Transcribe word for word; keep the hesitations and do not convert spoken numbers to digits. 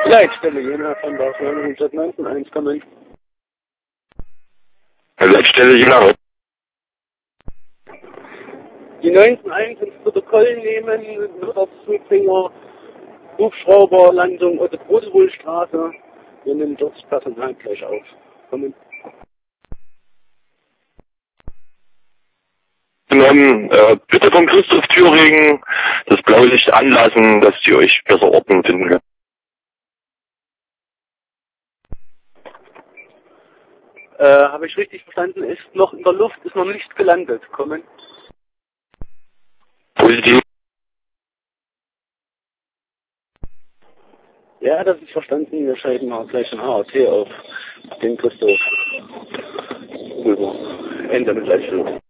Leitstelle Jena von Barcelona hundertneunzehn eins kommen. Leitstelle Jena. Die neunzehn eins ins Protokoll nehmen, wird auf Zubringer, Hubschrauberlandung oder Großwohlstraße. Wir nehmen dort das Personal gleich auf. Kommen. Genommen, äh, bitte von Christoph Thüringen das Blaulicht anlassen, dass sie euch besser Ordnung finden können. Äh, habe ich richtig verstanden? Ist noch in der Luft, ist noch nicht gelandet. Kommen. Positiv. Ja, das ist verstanden. Wir schalten mal gleich ein A O T auf den Christoph. Ende mit Leitstelle.